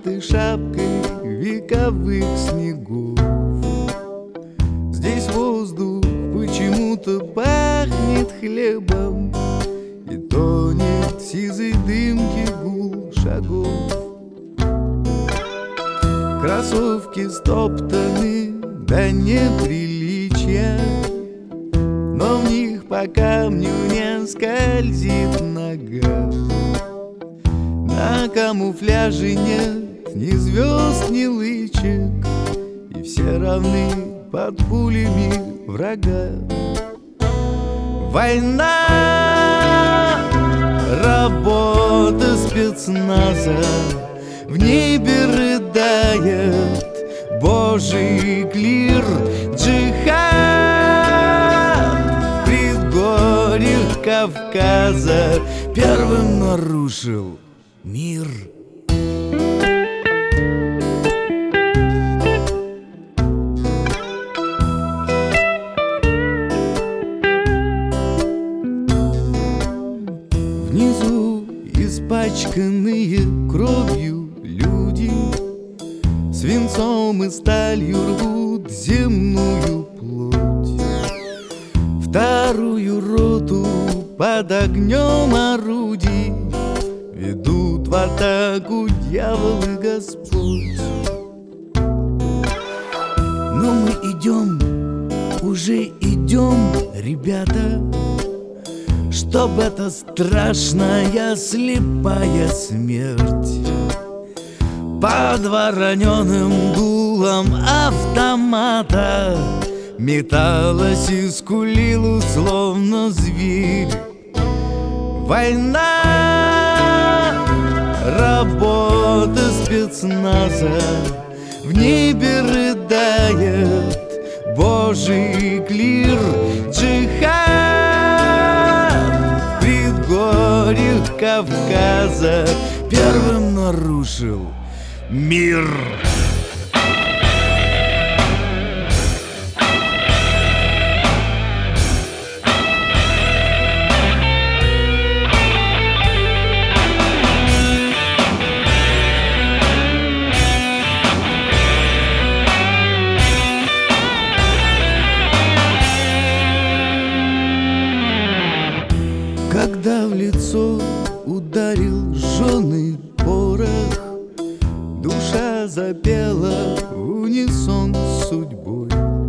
лохматой шапкой вековых снегов. Здесь воздух почему-то пахнет хлебом и тонет в сизой дымке гул шагов. Кроссовки стоптаны до неприличия, но в них по камню не скользит нога. На камуфляже нет ни звезд, ни лычек, и все равны под пулями врага. Война, работа спецназа, в небе рыдает Божий клир. Джихад в предгорьях Кавказа первым нарушил мир. Внизу испачканные кровью люди свинцом и сталью рвут земную плоть. Вторую роту под огнем орудий ведут в атаку дьявол и Господь. Но мы идем, уже идем, ребята, чтоб эта страшная слепая смерть под вороненым дулом автомата металась и скулила, словно зверь. Война, работа спецназа, в небе рыдает Божий клир. Джихад в предгорьях Кавказа первым нарушил мир. Когда в лицо ударил жженый порох, душа запела в унисон с судьбой.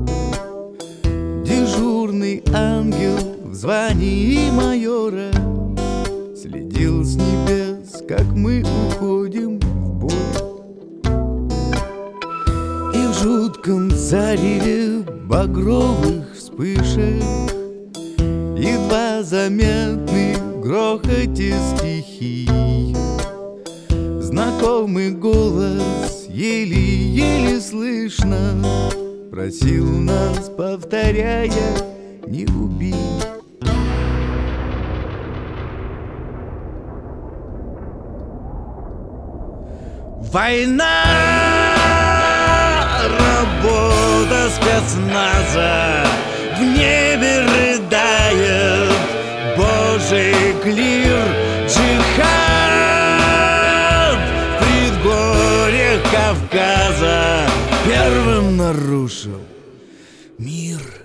Дежурный ангел в звании майора следил с небес, как мы уходим в бой. И в жутком зареве багровых вспышек едва заметный в грохоте стихий знакомый голос еле-еле слышно просил нас, повторяя: не убей. Война, работа спецназа, в небе рыдает Божий клир. Джихад в предгорьях Кавказа первым нарушил мир.